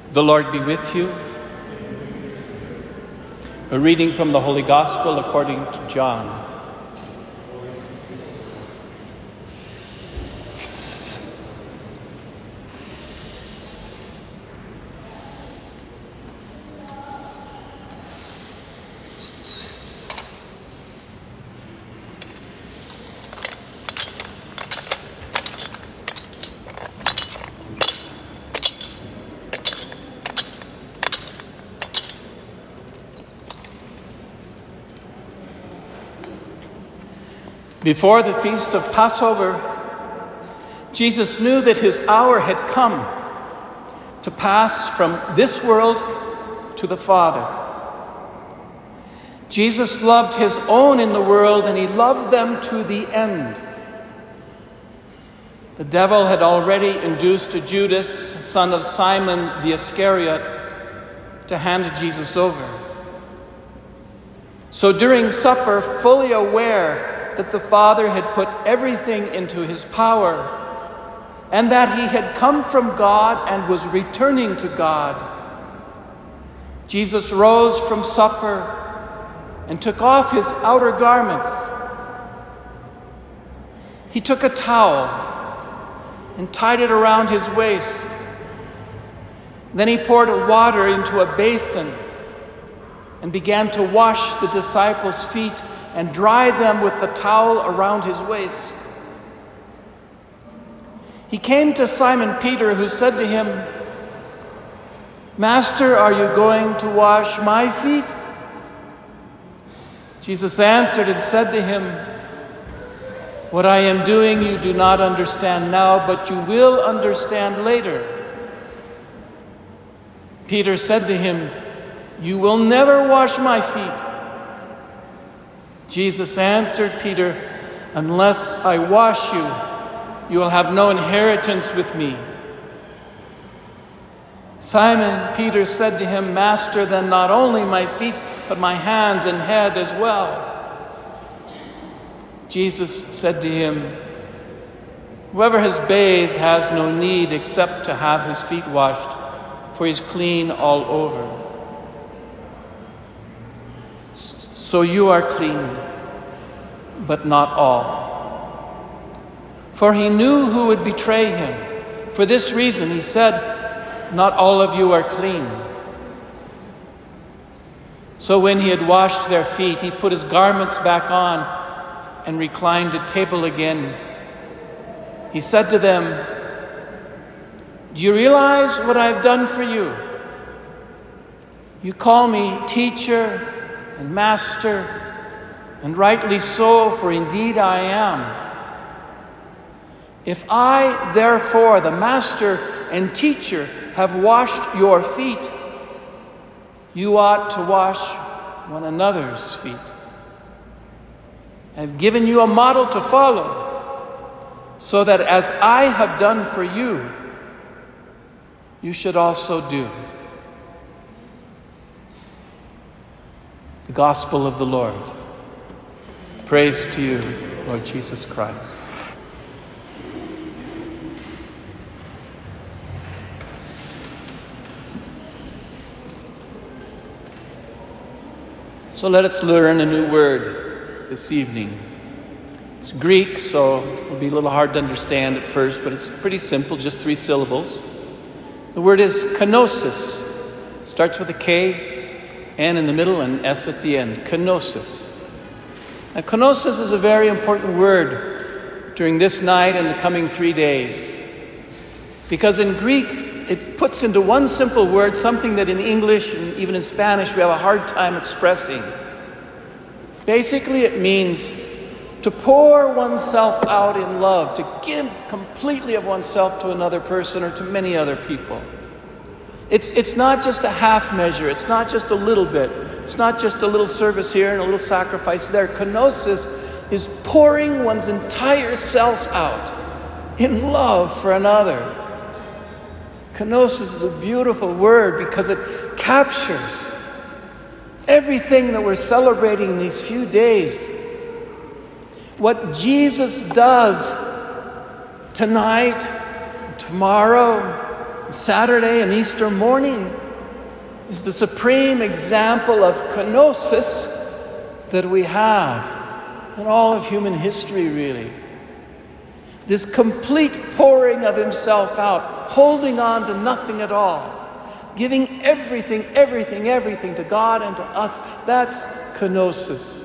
The Lord be with you. A reading from the Holy Gospel according to John. Before the feast of Passover, Jesus knew that his hour had come to pass from this world to the Father. Jesus loved his own in the world, and he loved them to the end. The devil had already induced Judas, son of Simon the Iscariot, to hand Jesus over. So during supper, fully aware that the Father had put everything into his power, and that he had come from God and was returning to God, Jesus rose from supper and took off his outer garments. He took a towel and tied it around his waist. Then he poured water into a basin and began to wash the disciples' feet and dry them with the towel around his waist. He came to Simon Peter, who said to him, "Master, are you going to wash my feet?" Jesus answered and said to him, "What I am doing you do not understand now, but you will understand later." Peter said to him, "You will never wash my feet." Jesus answered Peter, "Unless I wash you, you will have no inheritance with me." Simon Peter said to him, "Master, then not only my feet, but my hands and head as well." Jesus said to him, "Whoever has bathed has no need except to have his feet washed, for he is clean all over. So you are clean, but not all." For he knew who would betray him. For this reason he said, "Not all of you are clean." So when he had washed their feet, he put his garments back on and reclined at table again. He said to them, "Do you realize what I've done for you? You call me teacher and master, and rightly so, for indeed I am. If I, therefore, the master and teacher, have washed your feet, you ought to wash one another's feet. I have given you a model to follow, so that as I have done for you, you should also do." The Gospel of the Lord. Praise to you, Lord Jesus Christ. So let us learn a new word this evening. It's Greek, so it'll be a little hard to understand at first, but it's pretty simple, just 3 syllables. The word is kenosis. Starts with a K, N in the middle, and S at the end. Kenosis. Now, kenosis is a very important word during this night and the coming 3 days. Because in Greek, it puts into one simple word something that in English and even in Spanish we have a hard time expressing. Basically, it means to pour oneself out in love, to give completely of oneself to another person or to many other people. It's not just a half measure. It's not just a little bit. It's not just a little service here and a little sacrifice there. Kenosis is pouring one's entire self out in love for another. Kenosis is a beautiful word because it captures everything that we're celebrating in these few days. What Jesus does tonight, tomorrow, Saturday and Easter morning is the supreme example of kenosis that we have in all of human history, really. This complete pouring of himself out, holding on to nothing at all, giving everything to God and to us. That's kenosis.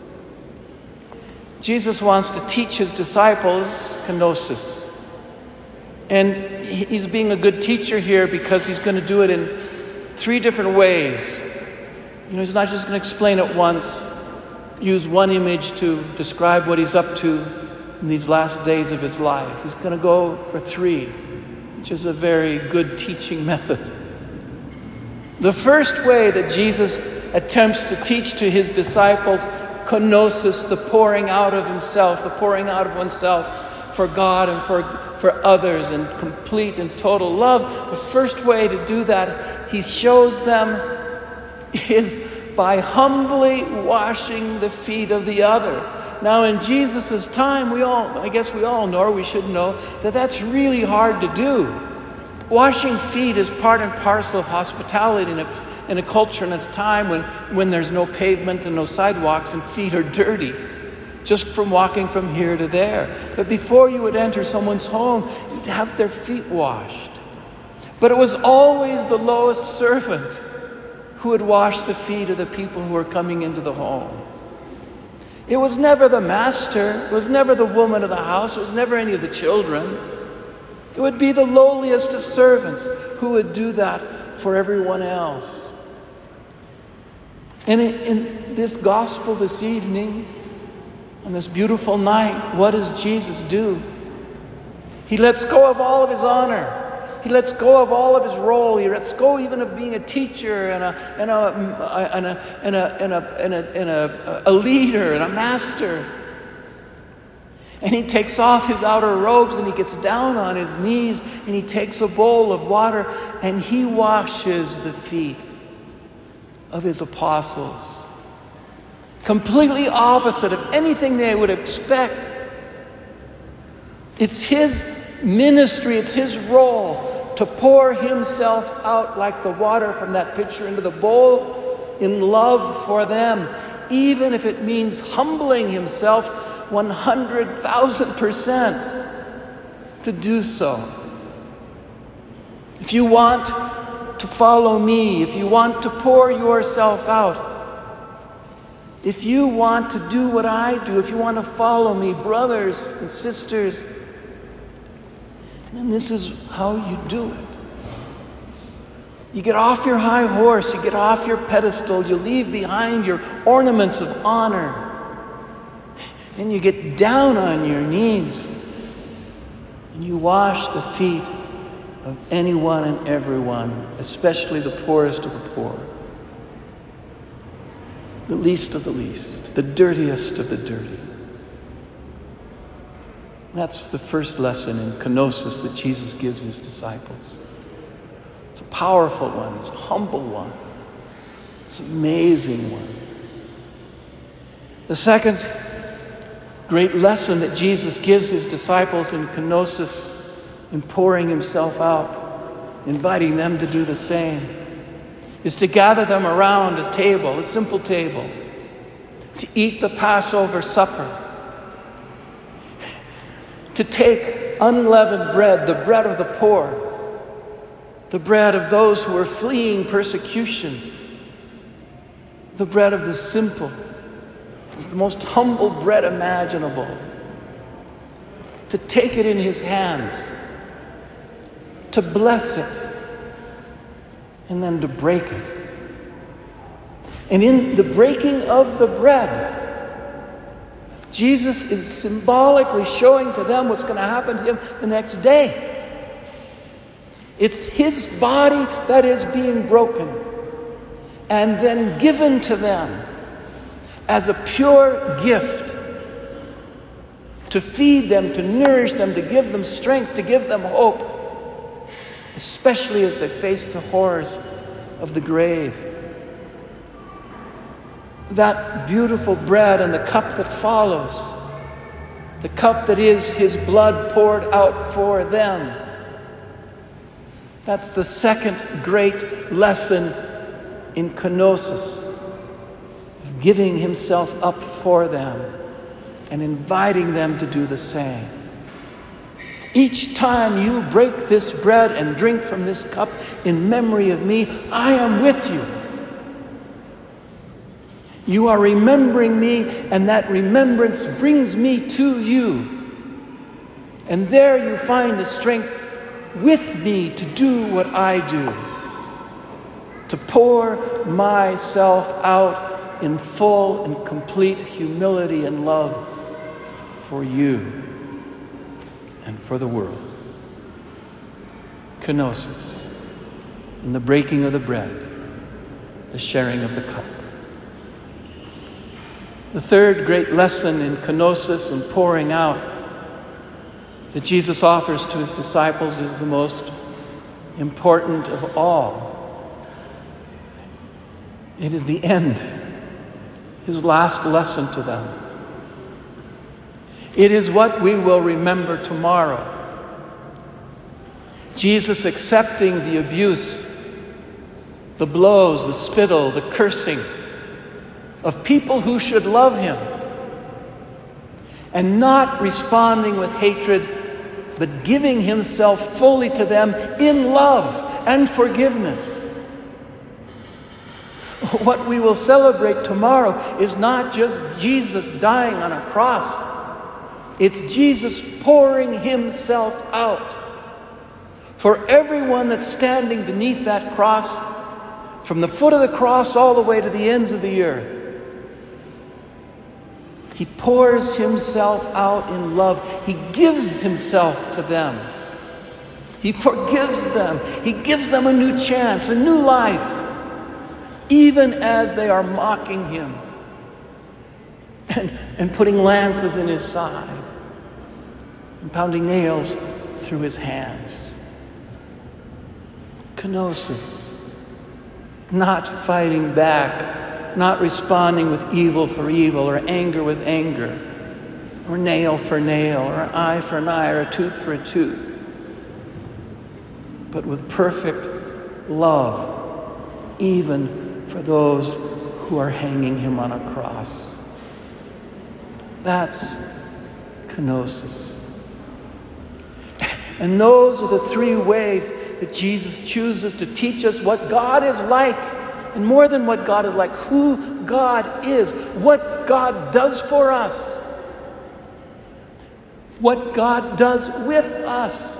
Jesus wants to teach his disciples kenosis. And he's being a good teacher here because he's going to do it in 3 different ways. He's not just going to explain it once, use one image to describe what he's up to in these last days of his life. He's going to go for 3, which is a very good teaching method. The first way that Jesus attempts to teach to his disciples kenosis, the pouring out of himself, the pouring out of oneself for God and for others in complete and total love, the first way to do that, he shows them, is by humbly washing the feet of the other. Now in Jesus' time, we all know, or we should know, that that's really hard to do. Washing feet is part and parcel of hospitality in a culture and a time when there's no pavement and no sidewalks and feet are dirty, just from walking from here to there. But before you would enter someone's home, you'd have their feet washed. But it was always the lowest servant who would wash the feet of the people who were coming into the home. It was never the master, it was never the woman of the house, it was never any of the children. It would be the lowliest of servants who would do that for everyone else. And in this gospel this evening, on this beautiful night, what does Jesus do? He lets go of all of his honor. He lets go of all of his role. He lets go even of being a teacher and a leader and a master. And he takes off his outer robes and he gets down on his knees and he takes a bowl of water and he washes the feet of his apostles. Completely opposite of anything they would expect. It's his ministry, it's his role to pour himself out like the water from that pitcher into the bowl in love for them, even if it means humbling himself 100,000% to do so. If you want to follow me, if you want to pour yourself out, if you want to do what I do, if you want to follow me, brothers and sisters, then this is how you do it. You get off your high horse, you get off your pedestal, you leave behind your ornaments of honor, and you get down on your knees and you wash the feet of anyone and everyone, especially the poorest of the poor, the least of the least, the dirtiest of the dirty. That's the first lesson in kenosis that Jesus gives his disciples. It's a powerful one. It's a humble one. It's an amazing one. The second great lesson that Jesus gives his disciples in kenosis, in pouring himself out, inviting them to do the same, is to gather them around a table, a simple table, to eat the Passover supper, to take unleavened bread, the bread of the poor, the bread of those who are fleeing persecution, the bread of the simple. It's the most humble bread imaginable. To take it in his hands, to bless it, and then to break it. And in the breaking of the bread, Jesus is symbolically showing to them what's going to happen to him the next day. It's his body that is being broken and then given to them as a pure gift to feed them, to nourish them, to give them strength, to give them hope, especially as they face the horrors of the grave. That beautiful bread and the cup that follows, the cup that is his blood poured out for them, That's the second great lesson in kenosis, of giving himself up for them and inviting them to do the same. Each time you break this bread and drink from this cup in memory of me, I am with you. You are remembering me, and that remembrance brings me to you. And there you find the strength with me to do what I do, to pour myself out in full and complete humility and love for you and for the world. Kenosis, in the breaking of the bread, the sharing of the cup. The third great lesson in kenosis and pouring out that Jesus offers to his disciples is the most important of all. It is the end, his last lesson to them. It is what we will remember tomorrow. Jesus accepting the abuse, the blows, the spittle, the cursing of people who should love him, and not responding with hatred, but giving himself fully to them in love and forgiveness. What we will celebrate tomorrow is not just Jesus dying on a cross. It's Jesus pouring himself out for everyone that's standing beneath that cross, from the foot of the cross all the way to the ends of the earth. He pours himself out in love. He gives himself to them. He forgives them. He gives them a new chance, a new life, even as they are mocking him and putting lances in his side and pounding nails through his hands. Kenosis, not fighting back, not responding with evil for evil, or anger with anger, or nail for nail, or an eye for an eye, or a tooth for a tooth, but with perfect love, even for those who are hanging him on a cross. That's kenosis. And those are the three ways that Jesus chooses to teach us what God is like. And more than what God is like, who God is, what God does for us, what God does with us.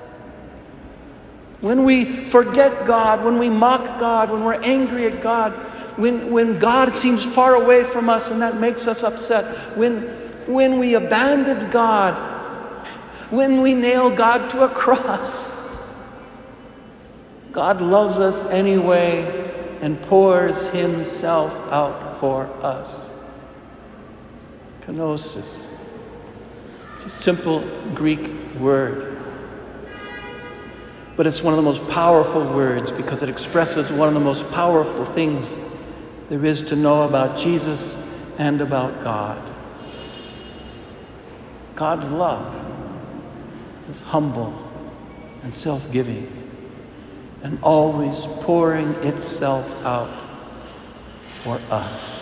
When we forget God, when we mock God, when we're angry at God, when God seems far away from us and that makes us upset, when we abandon God, when we nail God to a cross, God loves us anyway and pours himself out for us. Kenosis. It's a simple Greek word, but it's one of the most powerful words because it expresses one of the most powerful things there is to know about Jesus and about God. God's love is humble and self-giving and always pouring itself out for us.